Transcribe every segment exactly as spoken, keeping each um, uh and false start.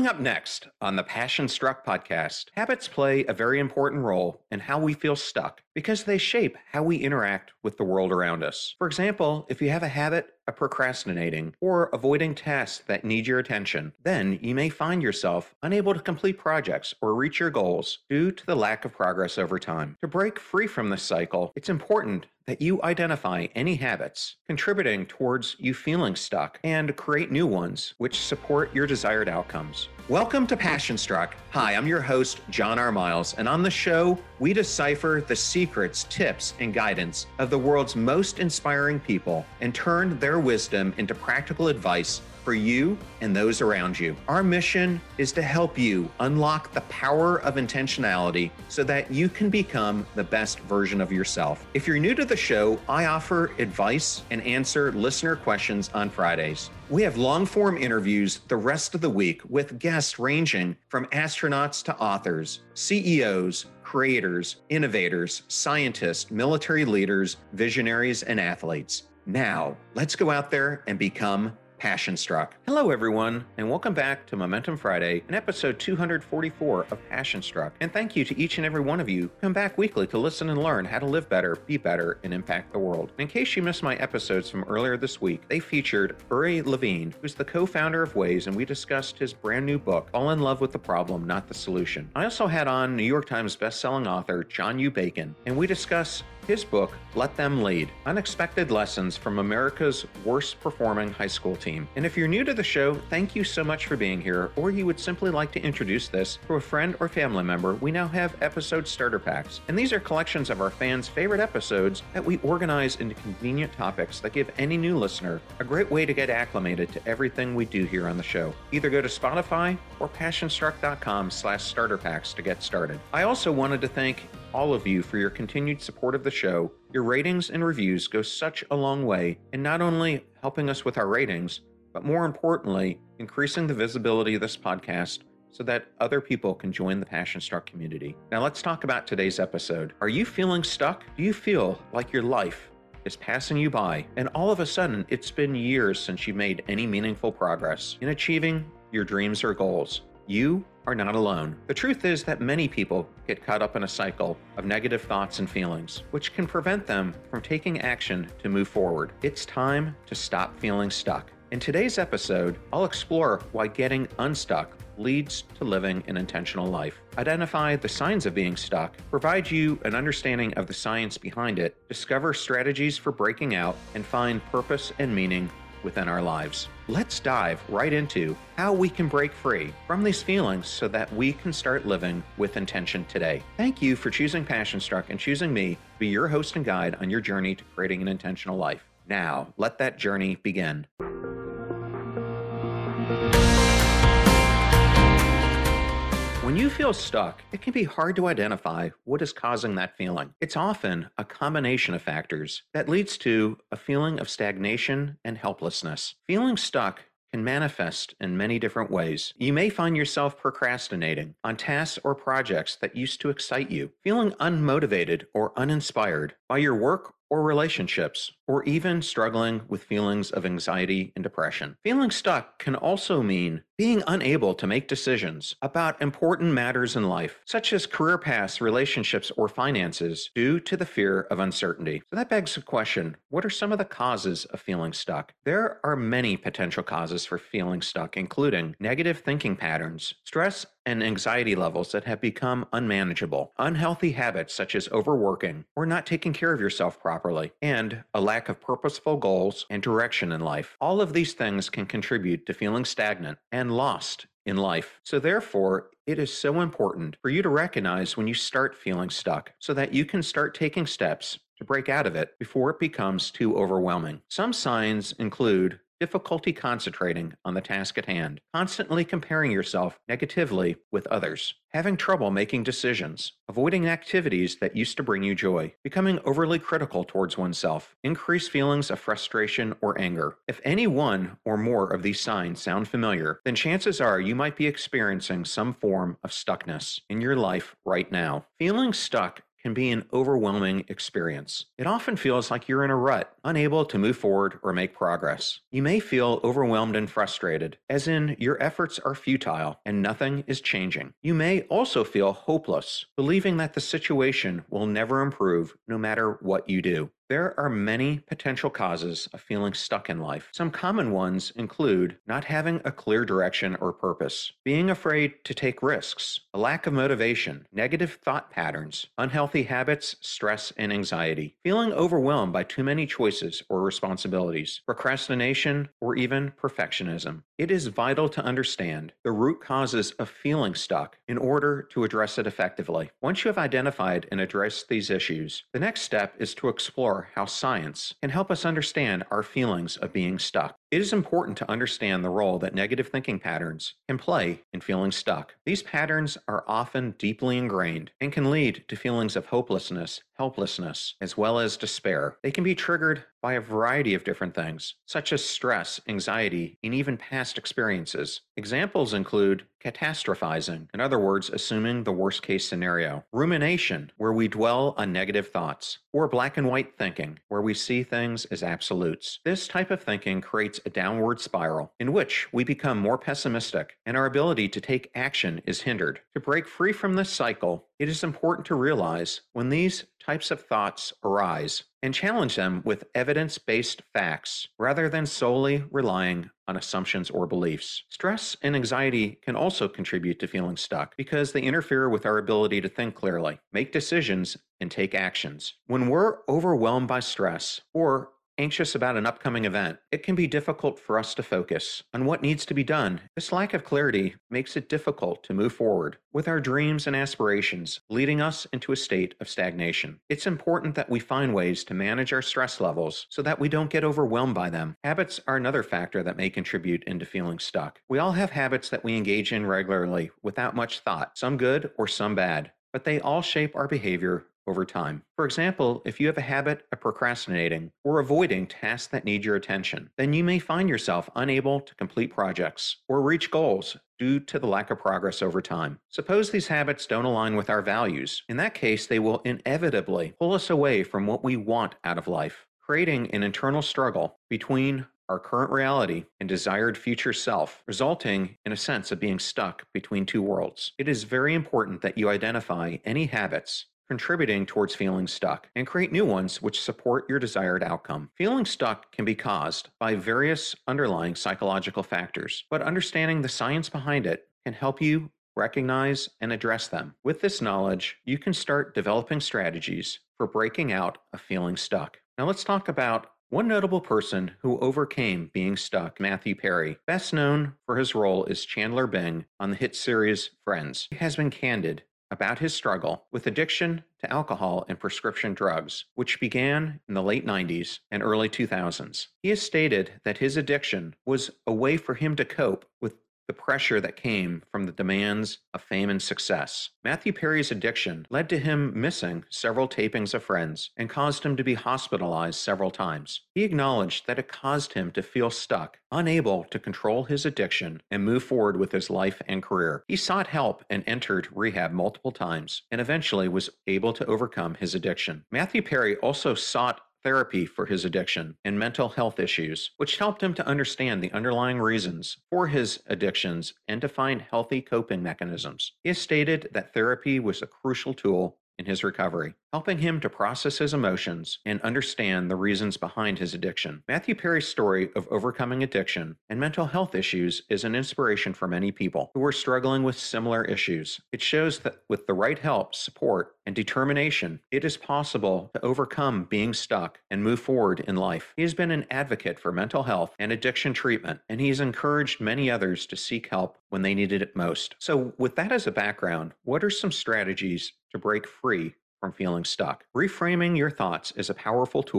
Coming up next on the Passion Struck podcast, habits play a very important role in how we feel stuck because they shape how we interact with the world around us. For example, if you have a habit of procrastinating or avoiding tasks that need your attention, then you may find yourself unable to complete projects or reach your goals due to the lack of progress over time. To break free from this cycle, it's important that you identify any habits contributing towards you feeling stuck and create new ones which support your desired outcomes. Welcome to Passion Struck. Hi, I'm your host, John R. Miles, and on the show, we decipher the secrets, tips, and guidance of the world's most inspiring people and turn their wisdom into practical advice for you and those around you. Our mission is to help you unlock the power of intentionality so that you can become the best version of yourself. If you're new to the show, I offer advice and answer listener questions on Fridays. We have long-form interviews the rest of the week with guests ranging from astronauts to authors, C E Os, creators, innovators, scientists, military leaders, visionaries, and athletes. Now, let's go out there and become Passion Struck. Hello, everyone, and welcome back to Momentum Friday in episode two hundred forty-four of Passion Struck. And thank you to each and every one of you who come back weekly to listen and learn how to live better, be better, and impact the world. In case you missed my episodes from earlier this week, they featured Uri Levine, who's the co-founder of Waze, and we discussed his brand new book, Fall in Love with the Problem, Not the Solution. I also had on New York Times bestselling author John U. Bacon, and we discuss his book, Let Them Lead, Unexpected Lessons from America's Worst Performing High School Team. And if you're new to the show, thank you so much for being here, or you would simply like to introduce this to a friend or family member, we now have episode starter packs. And these are collections of our fans' favorite episodes that we organize into convenient topics that give any new listener a great way to get acclimated to everything we do here on the show. Either go to Spotify or passionstruck.com slash starter packs to get started. I also wanted to thank all of you for your continued support of the show. Your ratings and reviews go such a long way in not only helping us with our ratings, but more importantly, increasing the visibility of this podcast so that other people can join the Passion Struck community. Now let's talk about today's episode. Are you feeling stuck? Do you feel like your life is passing you by and all of a sudden it's been years since you made any meaningful progress in achieving your dreams or goals? You are not alone. The truth is that many people get caught up in a cycle of negative thoughts and feelings, which can prevent them from taking action to move forward. It's time to stop feeling stuck. In today's episode, I'll explore why getting unstuck leads to living an intentional life, identify the signs of being stuck, provide you an understanding of the science behind it, discover strategies for breaking out, and find purpose and meaning within our lives. Let's dive right into how we can break free from these feelings so that we can start living with intention today. Thank you for choosing Passion Struck and choosing me to be your host and guide on your journey to creating an intentional life. Now, let that journey begin. When you feel stuck, it can be hard to identify what is causing that feeling. It's often a combination of factors that leads to a feeling of stagnation and helplessness. Feeling stuck can manifest in many different ways. You may find yourself procrastinating on tasks or projects that used to excite you, feeling unmotivated or uninspired by your work or relationships, or even struggling with feelings of anxiety and depression. Feeling stuck can also mean being unable to make decisions about important matters in life, such as career paths, relationships, or finances, due to the fear of uncertainty. So that begs the question, what are some of the causes of feeling stuck? There are many potential causes for feeling stuck, including negative thinking patterns, stress and anxiety levels that have become unmanageable, unhealthy habits such as overworking or not taking care of yourself properly, and a lack of purposeful goals and direction in life. All of these things can contribute to feeling stagnant and lost in life. So therefore, it is so important for you to recognize when you start feeling stuck so that you can start taking steps to break out of it before it becomes too overwhelming. Some signs include difficulty concentrating on the task at hand, constantly comparing yourself negatively with others, having trouble making decisions, avoiding activities that used to bring you joy, becoming overly critical towards oneself, increased feelings of frustration or anger. If any one or more of these signs sound familiar, then chances are you might be experiencing some form of stuckness in your life right now. Feeling stuck can be an overwhelming experience. It often feels like you're in a rut, unable to move forward or make progress. You may feel overwhelmed and frustrated, as in your efforts are futile and nothing is changing. You may also feel hopeless, believing that the situation will never improve no matter what you do. There are many potential causes of feeling stuck in life. Some common ones include not having a clear direction or purpose, being afraid to take risks, a lack of motivation, negative thought patterns, unhealthy habits, stress, and anxiety, feeling overwhelmed by too many choices or responsibilities, procrastination, or even perfectionism. It is vital to understand the root causes of feeling stuck in order to address it effectively. Once you have identified and addressed these issues, the next step is to explore how science can help us understand our feelings of being stuck. It is important to understand the role that negative thinking patterns can play in feeling stuck. These patterns are often deeply ingrained and can lead to feelings of hopelessness, helplessness, as well as despair. They can be triggered by a variety of different things, such as stress, anxiety, and even past experiences. Examples include catastrophizing, in other words, assuming the worst case scenario, rumination, where we dwell on negative thoughts, or black and white thinking, where we see things as absolutes. This type of thinking creates a downward spiral in which we become more pessimistic and our ability to take action is hindered. To break free from this cycle, it is important to realize when these types of thoughts arise and challenge them with evidence-based facts rather than solely relying on assumptions or beliefs. Stress and anxiety can also contribute to feeling stuck because they interfere with our ability to think clearly, make decisions, and take actions. When we're overwhelmed by stress or anxious about an upcoming event, it can be difficult for us to focus on what needs to be done. This lack of clarity makes it difficult to move forward with our dreams and aspirations, leading us into a state of stagnation. It's important that we find ways to manage our stress levels so that we don't get overwhelmed by them. Habits are another factor that may contribute into feeling stuck. We all have habits that we engage in regularly without much thought, some good or some bad, but they all shape our behavior over time. For example, if you have a habit of procrastinating or avoiding tasks that need your attention, then you may find yourself unable to complete projects or reach goals due to the lack of progress over time. Suppose these habits don't align with our values. In that case, they will inevitably pull us away from what we want out of life, creating an internal struggle between our current reality and desired future self, resulting in a sense of being stuck between two worlds. It is very important that you identify any habits contributing towards feeling stuck, and create new ones which support your desired outcome. Feeling stuck can be caused by various underlying psychological factors, but understanding the science behind it can help you recognize and address them. With this knowledge, you can start developing strategies for breaking out of feeling stuck. Now let's talk about one notable person who overcame being stuck, Matthew Perry, best known for his role as Chandler Bing on the hit series Friends. He has been candid about his struggle with addiction to alcohol and prescription drugs, which began in the late nineties and early two thousands. He has stated that his addiction was a way for him to cope with the pressure that came from the demands of fame and success. Matthew Perry's addiction led to him missing several tapings of Friends and caused him to be hospitalized several times. He acknowledged that it caused him to feel stuck, unable to control his addiction and move forward with his life and career. He sought help and entered rehab multiple times and eventually was able to overcome his addiction. Matthew Perry also sought therapy for his addiction and mental health issues, which helped him to understand the underlying reasons for his addictions and to find healthy coping mechanisms. He has stated that therapy was a crucial tool in his recovery, helping him to process his emotions and understand the reasons behind his addiction. Matthew Perry's story of overcoming addiction and mental health issues is an inspiration for many people who are struggling with similar issues. It shows that with the right help, support, and determination, it is possible to overcome being stuck and move forward in life. He has been an advocate for mental health and addiction treatment, and he has encouraged many others to seek help when they needed it most. So with that as a background, what are some strategies to break free from feeling stuck? Reframing your thoughts is a powerful tool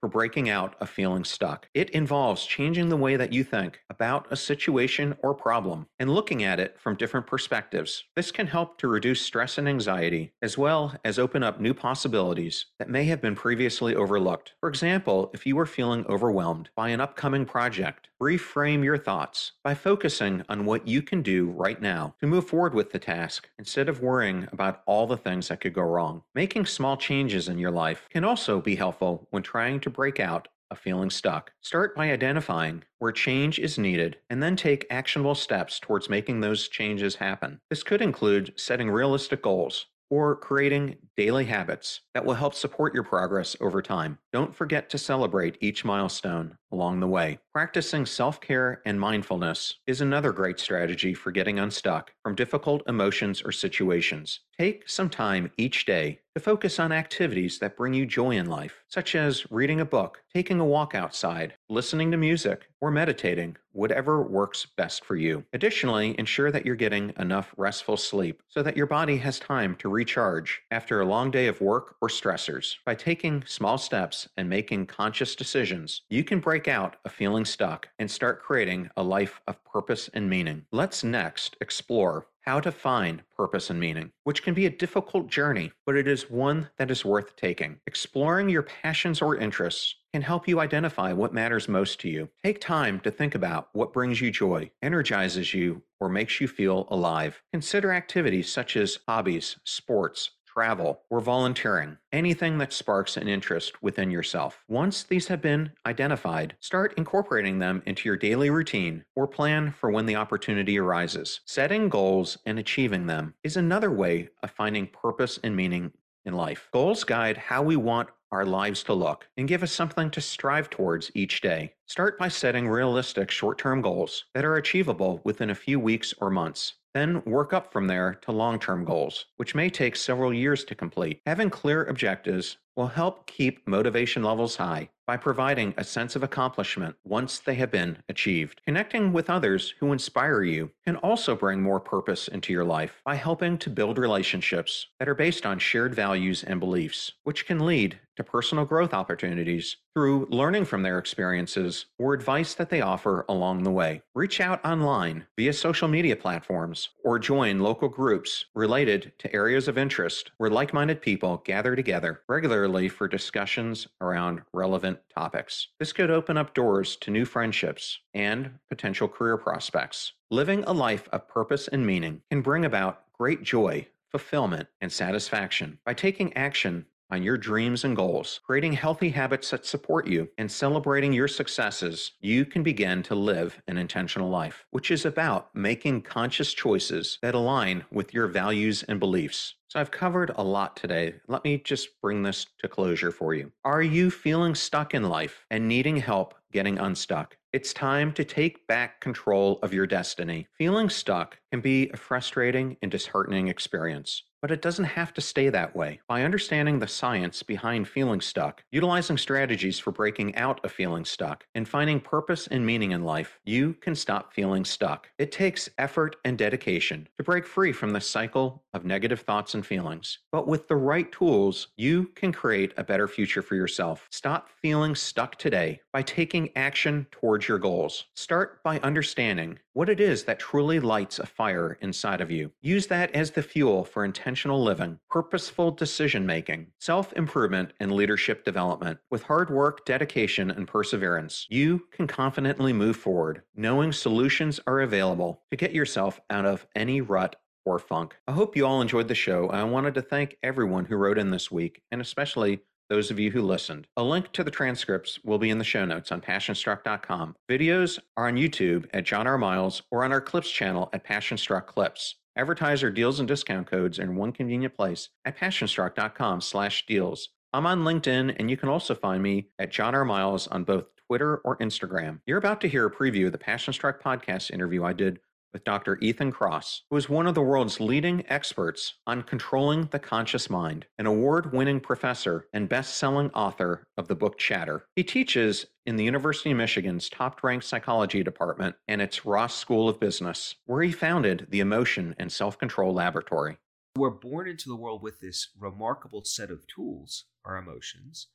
for breaking out of feeling stuck. It involves changing the way that you think about a situation or problem and looking at it from different perspectives. This can help to reduce stress and anxiety, as well as open up new possibilities that may have been previously overlooked. For example, if you are feeling overwhelmed by an upcoming project, reframe your thoughts by focusing on what you can do right now to move forward with the task instead of worrying about all the things that could go wrong. Making small changes in your life can also be helpful when trying to break out of feeling stuck. Start by identifying where change is needed and then take actionable steps towards making those changes happen. This could include setting realistic goals or creating daily habits that will help support your progress over time. Don't forget to celebrate each milestone along the way. Practicing self-care and mindfulness is another great strategy for getting unstuck from difficult emotions or situations. Take some time each day to focus on activities that bring you joy in life, such as reading a book, taking a walk outside, listening to music, or meditating, whatever works best for you. Additionally, ensure that you're getting enough restful sleep so that your body has time to recharge after a long day of work or stressors. By taking small steps and making conscious decisions, you can break out of feeling stuck and start creating a life of purpose and meaning. Let's next explore how to find purpose and meaning, which can be a difficult journey, but it is one that is worth taking. Exploring your passions or interests can help you identify what matters most to you. Take time to think about what brings you joy, energizes you, or makes you feel alive. Consider activities such as hobbies, sports, travel, or volunteering, anything that sparks an interest within yourself. Once these have been identified, start incorporating them into your daily routine or plan for when the opportunity arises. Setting goals and achieving them is another way of finding purpose and meaning in life. Goals guide how we want our lives to look and give us something to strive towards each day. Start by setting realistic short-term goals that are achievable within a few weeks or months. Then work up from there to long-term goals, which may take several years to complete. Having clear objectives will help keep motivation levels high by providing a sense of accomplishment once they have been achieved. Connecting with others who inspire you can also bring more purpose into your life by helping to build relationships that are based on shared values and beliefs, which can lead to personal growth opportunities through learning from their experiences or advice that they offer along the way. Reach out online via social media platforms or join local groups related to areas of interest where like-minded people gather together regularly for discussions around relevant topics. This could open up doors to new friendships and potential career prospects. Living a life of purpose and meaning can bring about great joy, fulfillment, and satisfaction. By taking action on your dreams and goals, creating healthy habits that support you, and celebrating your successes, you can begin to live an intentional life, which is about making conscious choices that align with your values and beliefs. So I've covered a lot today. Let me just bring this to closure for you. Are you feeling stuck in life and needing help getting unstuck? It's time to take back control of your destiny. Feeling stuck can be a frustrating and disheartening experience, but it doesn't have to stay that way. By understanding the science behind feeling stuck, utilizing strategies for breaking out of feeling stuck, and finding purpose and meaning in life, you can stop feeling stuck. It takes effort and dedication to break free from the cycle of negative thoughts and feelings. But with the right tools, you can create a better future for yourself. Stop feeling stuck today by taking action towards your goals. Start by understanding what it is that truly lights a fire inside of you. Use that as the fuel for intentional living, purposeful decision-making, self-improvement, and leadership development. With hard work, dedication, and perseverance, you can confidently move forward, knowing solutions are available to get yourself out of any rut or funk. I hope you all enjoyed the show. I wanted to thank everyone who wrote in this week, and especially those of you who listened. A link to the transcripts will be in the show notes on passion struck dot com. Videos are on YouTube at John R. Miles or on our Clips channel at Passion Struck Clips. Advertiser deals and discount codes are in one convenient place at passion struck dot com slash deals. I'm on LinkedIn, and you can also find me at John R. Miles on both Twitter or Instagram. You're about to hear a preview of the Passion Struck podcast interview I did with Doctor Ethan Kross, who is one of the world's leading experts on controlling the conscious mind, an award-winning professor and best-selling author of the book Chatter. He teaches in the University of Michigan's top-ranked psychology department and its Ross School of Business, where he founded the Emotion and Self-Control Laboratory. We're born into the world with this remarkable set of tools, our emotions,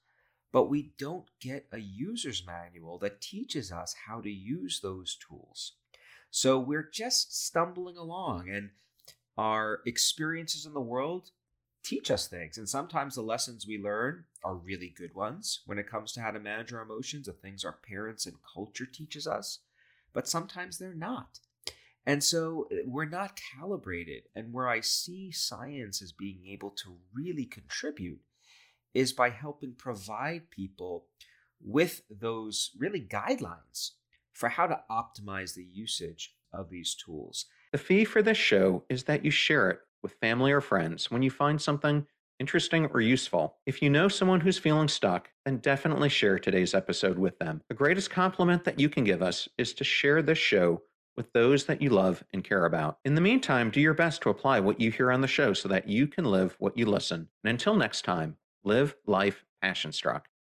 but we don't get a user's manual that teaches us how to use those tools. So we're just stumbling along, and our experiences in the world teach us things. And sometimes the lessons we learn are really good ones when it comes to how to manage our emotions, the things our parents and culture teaches us, but sometimes they're not. And so uh, we're not calibrated. And where I see science as being able to really contribute is by helping provide people with those really guidelines for how to optimize the usage of these tools. The fee for this show is that you share it with family or friends when you find something interesting or useful. If you know someone who's feeling stuck, then definitely share today's episode with them. The greatest compliment that you can give us is to share this show with those that you love and care about. In the meantime, do your best to apply what you hear on the show so that you can live what you listen. And until next time, live life passion struck.